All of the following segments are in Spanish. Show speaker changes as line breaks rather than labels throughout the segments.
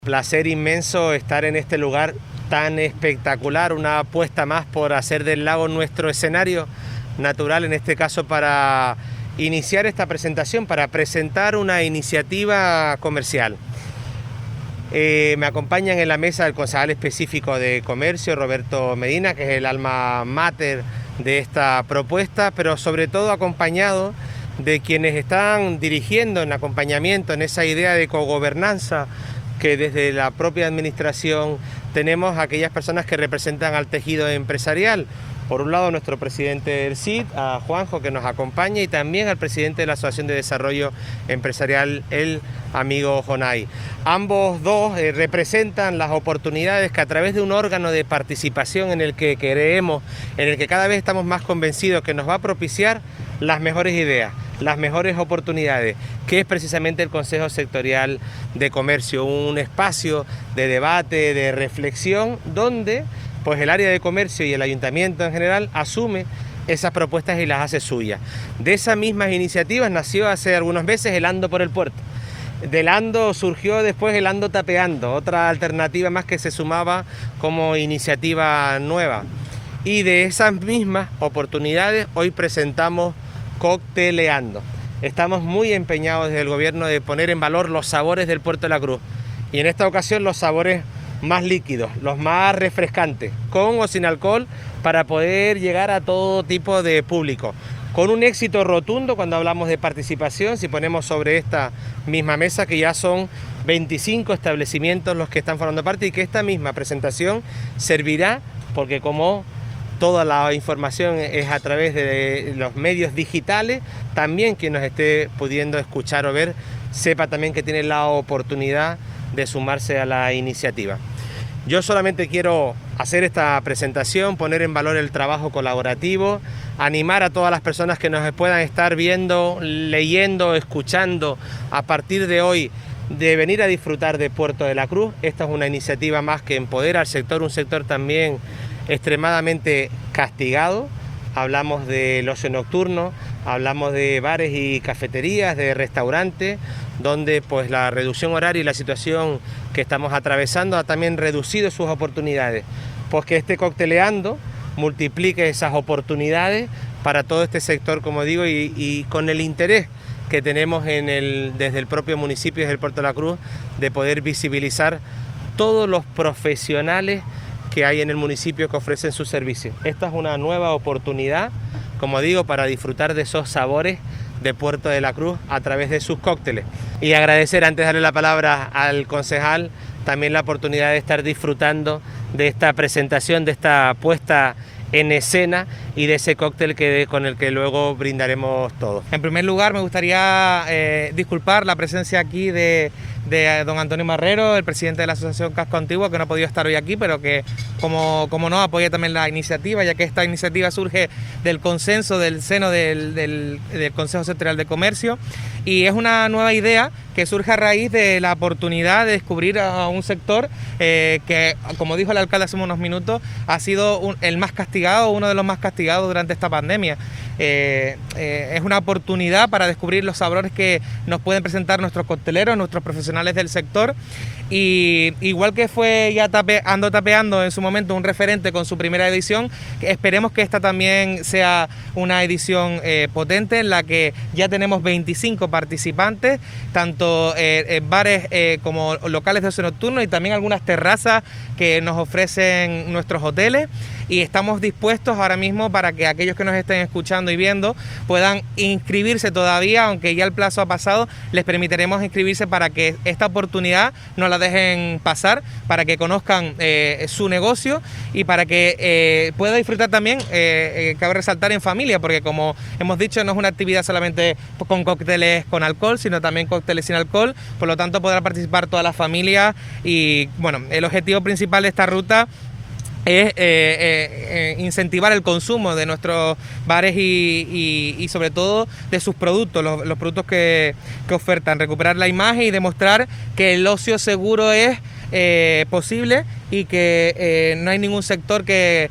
Placer inmenso estar en este lugar tan espectacular, una apuesta más por hacer del lago nuestro escenario natural, en este caso para iniciar esta presentación, para presentar una iniciativa comercial. Me acompañan en la mesa el concejal específico de Comercio, Roberto Medina, que es el alma mater de esta propuesta, pero sobre todo acompañado de quienes están dirigiendo en acompañamiento en esa idea de cogobernanza que desde la propia administración tenemos, aquellas personas que representan al tejido empresarial. Por un lado, nuestro presidente del CID, a Juanjo, que nos acompaña, y también al presidente de la Asociación de Desarrollo Empresarial, el amigo Jonay. Ambos dos representan las oportunidades que a través de un órgano de participación en el que creemos, en el que cada vez estamos más convencidos que nos va a propiciar las mejores ideas, las mejores oportunidades, que es precisamente el Consejo Sectorial de Comercio, un espacio de debate, de reflexión, donde pues el área de comercio y el ayuntamiento en general asume esas propuestas y las hace suyas. De esas mismas iniciativas nació hace algunos meses el Ando por el Puerto. Del Ando surgió después el Ando Tapeando, otra alternativa más que se sumaba como iniciativa nueva. Y de esas mismas oportunidades hoy presentamos Cocteleando. Estamos muy empeñados desde el gobierno de poner en valor los sabores del Puerto de la Cruz. Y en esta ocasión los sabores más líquidos, los más refrescantes, con o sin alcohol, para poder llegar a todo tipo de público. Con un éxito rotundo cuando hablamos de participación, si ponemos sobre esta misma mesa que ya son 25 establecimientos los que están formando parte, y que esta misma presentación servirá, porque como toda la información es a través de los medios digitales, también quien nos esté pudiendo escuchar o ver, sepa también que tiene la oportunidad de sumarse a la iniciativa. Yo solamente quiero hacer esta presentación, poner en valor el trabajo colaborativo, animar a todas las personas que nos puedan estar viendo, leyendo, escuchando a partir de hoy, de venir a disfrutar de Puerto de la Cruz. Esta es una iniciativa más que empodera al sector, un sector también extremadamente castigado. Hablamos del ocio nocturno, hablamos de bares y cafeterías, de restaurantes, donde pues la reducción horaria y la situación que estamos atravesando ha también reducido sus oportunidades. Pues que este Cocteleando multiplique esas oportunidades para todo este sector, como digo, y con el interés que tenemos desde el propio municipio, desde el Puerto de la Cruz, de poder visibilizar todos los profesionales que hay en el municipio que ofrecen sus servicios. Esta es una nueva oportunidad, como digo, para disfrutar de esos sabores de Puerto de la Cruz a través de sus cócteles. Y agradecer, antes de darle la palabra al concejal, también la oportunidad de estar disfrutando de esta presentación, de esta puesta en escena y de ese cóctel con el que luego brindaremos todos.
En primer lugar, me gustaría disculpar la presencia aquí de don Antonio Marrero, el presidente de la Asociación Casco Antiguo, que no ha podido estar hoy aquí, pero que como no apoya también la iniciativa, ya que esta iniciativa surge del consenso del seno del Consejo Sectorial de Comercio, y es una nueva idea que surge a raíz de la oportunidad de descubrir a un sector que, como dijo el alcalde hace unos minutos, ha sido el más castigado, uno de los más castigados durante esta pandemia. Es una oportunidad para descubrir los sabores que nos pueden presentar nuestros cocteleros, nuestros profesionales del sector, y igual que fue ya Ando Tapeando en su momento un referente con su primera edición, esperemos que esta también sea una edición potente, en la que ya tenemos 25 participantes, tanto bares como locales de ocio nocturno, y también algunas terrazas que nos ofrecen nuestros hoteles, y estamos dispuestos ahora mismo para que aquellos que nos estén escuchando y viendo puedan inscribirse todavía, aunque ya el plazo ha pasado. Les permitiremos inscribirse para que esta oportunidad no la dejen pasar, para que conozcan su negocio y para que pueda disfrutar también, cabe resaltar, en familia, porque como hemos dicho, no es una actividad solamente con cócteles con alcohol, sino también cócteles sin alcohol. Por lo tanto, podrá participar toda la familia, y bueno, el objetivo principal de esta ruta es incentivar el consumo de nuestros bares y sobre todo de sus productos, los productos que ofertan, recuperar la imagen y demostrar que el ocio seguro es posible, y que no hay ningún sector que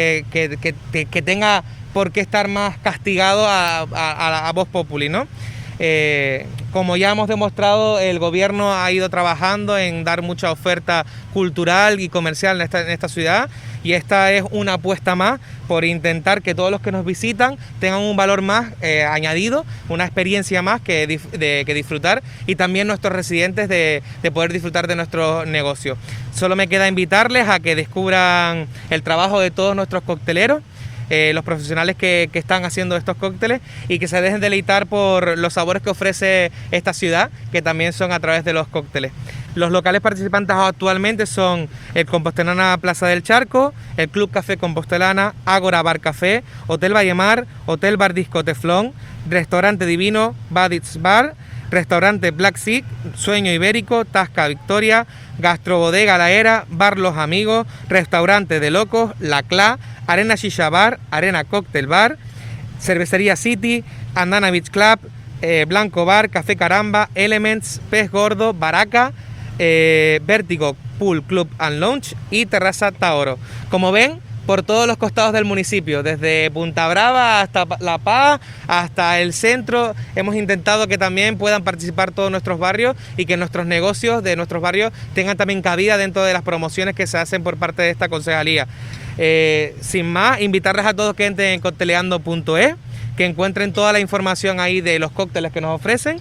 tenga por qué estar más castigado a voz populi, ¿no? Como ya hemos demostrado, el gobierno ha ido trabajando en dar mucha oferta cultural y comercial en esta ciudad, y esta es una apuesta más por intentar que todos los que nos visitan tengan un valor más añadido, una experiencia más que disfrutar, y también nuestros residentes de poder disfrutar de nuestro negocio. Solo me queda invitarles a que descubran el trabajo de todos nuestros cocteleros, los profesionales que están haciendo estos cócteles, y que se dejen deleitar por los sabores que ofrece esta ciudad, que también son a través de los cócteles. Los locales participantes actualmente son el Compostelana Plaza del Charco, el Club Café Compostelana, Ágora Bar Café, Hotel Vallemar, Hotel Bar Disco Teflón, Restaurante Divino, Badit's Bar, Restaurante Black Sea, Sueño Ibérico, Tasca Victoria, Gastrobodega La Era, Bar Los Amigos, Restaurante de Locos, La Cla, Arena Shisha Bar, Arena Cocktail Bar, Cervecería City, Andana Beach Club, Blanco Bar, Café Caramba, Elements, Pez Gordo, Baraca, Vértigo Pool Club and Lounge y Terraza Taoro. Como ven, por todos los costados del municipio, desde Punta Brava hasta La Paz, hasta el centro, hemos intentado que también puedan participar todos nuestros barrios y que nuestros negocios de nuestros barrios tengan también cabida dentro de las promociones que se hacen por parte de esta concejalía. Sin más, invitarles a todos que entren en cocteleando.es, que encuentren toda la información ahí de los cócteles que nos ofrecen.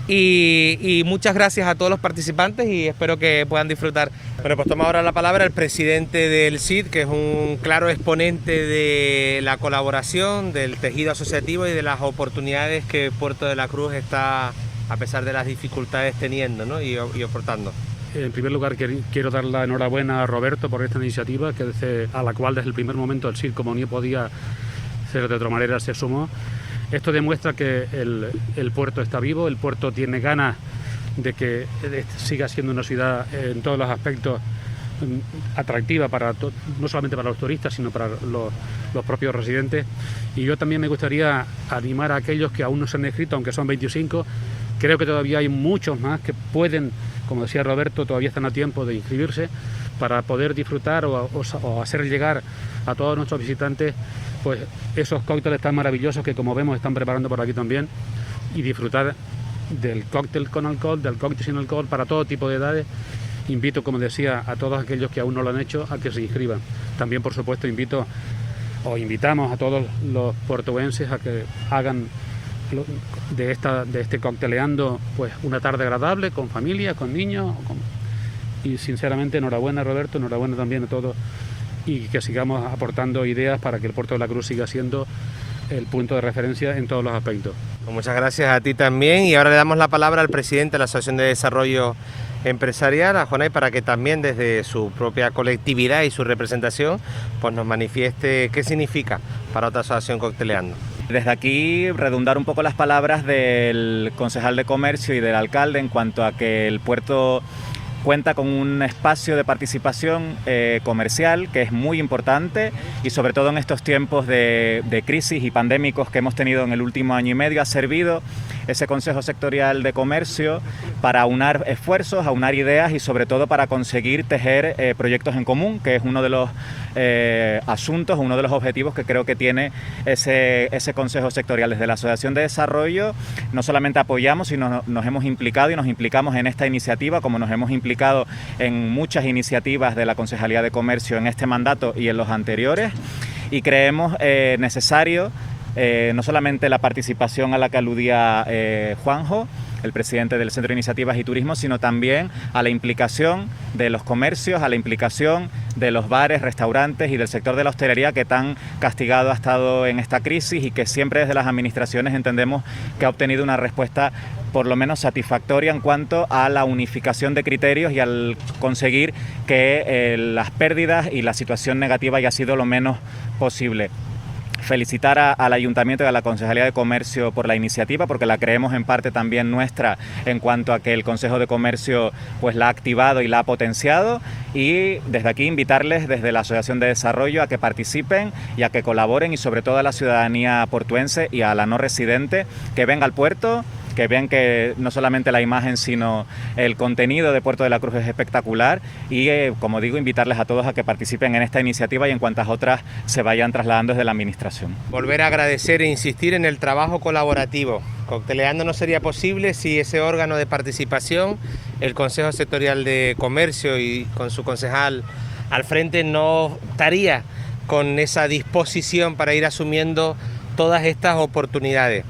Y muchas gracias a todos los participantes y espero que puedan disfrutar.
Bueno, pues toma ahora la palabra el presidente del CID, que es un claro exponente de la colaboración, del tejido asociativo y de las oportunidades que Puerto de la Cruz está, a pesar de las dificultades, teniendo, ¿no? y aportando.
En primer lugar, quiero dar la enhorabuena a Roberto por esta iniciativa, a la cual desde el primer momento el CID, como no podía ser de otra manera, se sumó. Esto demuestra que el puerto está vivo, el puerto tiene ganas de que siga siendo una ciudad en todos los aspectos atractiva no solamente para los turistas, sino para los propios residentes. Y yo también me gustaría animar a aquellos que aún no se han inscrito, aunque son 25. Creo que todavía hay muchos más que pueden, como decía Roberto, todavía están a tiempo de inscribirse para poder disfrutar o hacer llegar a todos nuestros visitantes pues esos cócteles tan maravillosos que, como vemos, están preparando por aquí también, y disfrutar del cóctel con alcohol, del cóctel sin alcohol, para todo tipo de edades. Invito, como decía, a todos aquellos que aún no lo han hecho a que se inscriban. También, por supuesto, invitamos a todos los portuenses a que hagan de este cocteleando pues una tarde agradable, con familia, con niños. Y sinceramente, enhorabuena, Roberto, enhorabuena también a todos, y que sigamos aportando ideas para que el Puerto de la Cruz siga siendo el punto de referencia en todos los aspectos.
Pues muchas gracias a ti también, y ahora le damos la palabra al presidente de la Asociación de Desarrollo Empresarial, a Jonay, para que también desde su propia colectividad y su representación pues nos manifieste qué significa para otra asociación Cocteleando.
Desde aquí redundar un poco las palabras del concejal de Comercio y del alcalde en cuanto a que el puerto cuenta con un espacio de participación comercial que es muy importante, y sobre todo en estos tiempos de crisis y pandémicos que hemos tenido en el último año y medio, ha servido ese Consejo Sectorial de Comercio para aunar esfuerzos, aunar ideas y sobre todo para conseguir tejer proyectos en común, que es uno de los asuntos, uno de los objetivos que creo que tiene ese Consejo Sectorial. Desde la Asociación de Desarrollo no solamente apoyamos, sino nos hemos implicado y nos implicamos en esta iniciativa, como nos hemos implicado en muchas iniciativas de la Concejalía de Comercio en este mandato y en los anteriores, y creemos necesario no solamente la participación a la que aludía Juanjo, el presidente del Centro de Iniciativas y Turismo, sino también a la implicación de los comercios, a la implicación de los bares, restaurantes y del sector de la hostelería, que tan castigado ha estado en esta crisis y que siempre desde las administraciones entendemos que ha obtenido una respuesta por lo menos satisfactoria en cuanto a la unificación de criterios y al conseguir que las pérdidas y la situación negativa haya sido lo menos posible. Felicitar al Ayuntamiento y a la Concejalía de Comercio por la iniciativa, porque la creemos en parte también nuestra en cuanto a que el Consejo de Comercio pues la ha activado y la ha potenciado, y desde aquí invitarles desde la Asociación de Desarrollo a que participen y a que colaboren, y sobre todo a la ciudadanía portuense y a la no residente que venga al puerto, que vean que no solamente la imagen sino el contenido de Puerto de la Cruz es espectacular, y como digo, invitarles a todos a que participen en esta iniciativa y en cuantas otras se vayan trasladando desde la administración.
Volver a agradecer e insistir en el trabajo colaborativo. Cocteleando no sería posible si ese órgano de participación, el Consejo Sectorial de Comercio y con su concejal al frente, no estaría con esa disposición para ir asumiendo todas estas oportunidades.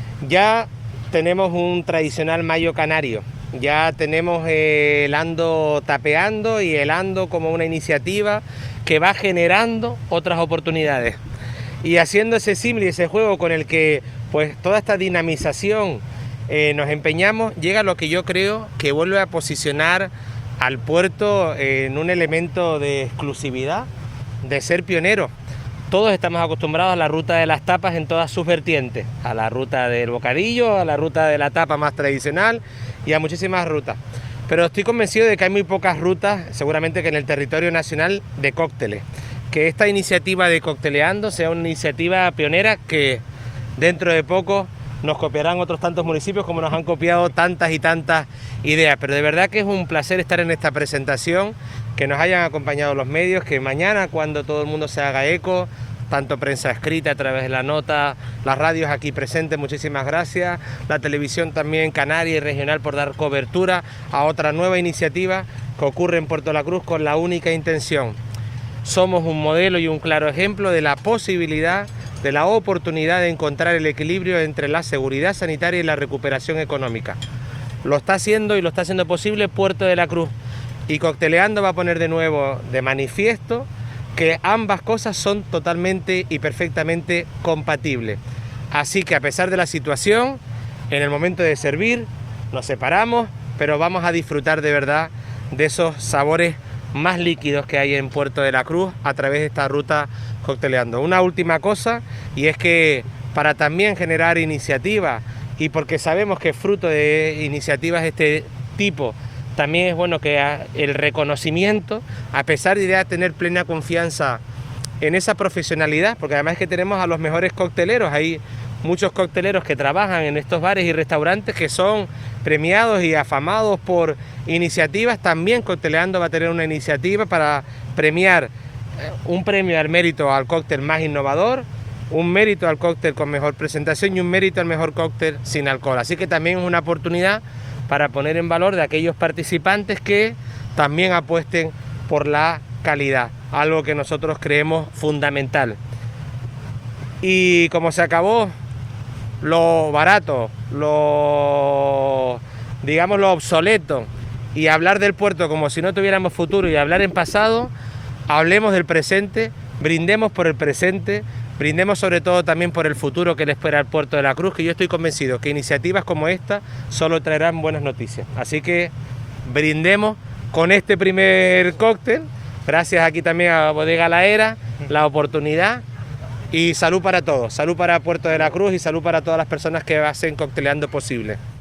Ya tenemos un tradicional mayo canario, ya tenemos el Ando Tapeando y el Ando como una iniciativa que va generando otras oportunidades. Y haciendo ese símil y ese juego con el que pues toda esta dinamización nos empeñamos, llega lo que yo creo que vuelve a posicionar al puerto en un elemento de exclusividad, de ser pionero. Todos estamos acostumbrados a la ruta de las tapas en todas sus vertientes, a la ruta del bocadillo, a la ruta de la tapa más tradicional y a muchísimas rutas. Pero estoy convencido de que hay muy pocas rutas, seguramente que en el territorio nacional, de cócteles. Que esta iniciativa de Cocteleando sea una iniciativa pionera que dentro de poco nos copiarán otros tantos municipios como nos han copiado tantas y tantas ideas. Pero de verdad que es un placer estar en esta presentación, que nos hayan acompañado los medios, que mañana cuando todo el mundo se haga eco, tanto prensa escrita a través de la nota, las radios aquí presentes, muchísimas gracias, la televisión también canaria y regional por dar cobertura a otra nueva iniciativa que ocurre en Puerto La Cruz con la única intención. Somos un modelo y un claro ejemplo de la posibilidad, de la oportunidad de encontrar el equilibrio entre la seguridad sanitaria y la recuperación económica. Lo está haciendo y lo está haciendo posible Puerto de la Cruz. Y Cocteleando va a poner de nuevo de manifiesto que ambas cosas son totalmente y perfectamente compatibles. Así que a pesar de la situación, en el momento de servir, nos separamos, pero vamos a disfrutar de verdad de esos sabores más líquidos que hay en Puerto de la Cruz a través de esta ruta Cocteleando. Una última cosa, y es que para también generar iniciativas, y porque sabemos que fruto de iniciativas de este tipo, también es bueno que el reconocimiento, a pesar de ya tener plena confianza en esa profesionalidad, porque además es que tenemos a los mejores cocteleros, hay muchos cocteleros que trabajan en estos bares y restaurantes que son premiados y afamados por iniciativas. También Cocteleando va a tener una iniciativa para premiar un premio al mérito al cóctel más innovador, un mérito al cóctel con mejor presentación y un mérito al mejor cóctel sin alcohol. Así que también es una oportunidad para poner en valor de aquellos participantes que también apuesten por la calidad, algo que nosotros creemos fundamental. Y como se acabó lo barato, lo obsoleto, y hablar del puerto como si no tuviéramos futuro y hablar en pasado, hablemos del presente, brindemos por el presente, brindemos sobre todo también por el futuro que le espera al Puerto de la Cruz, que yo estoy convencido que iniciativas como esta solo traerán buenas noticias. Así que brindemos con este primer cóctel, gracias aquí también a Bodega La Era, la oportunidad, y salud para todos, salud para Puerto de la Cruz y salud para todas las personas que hacen Cocteleando posible.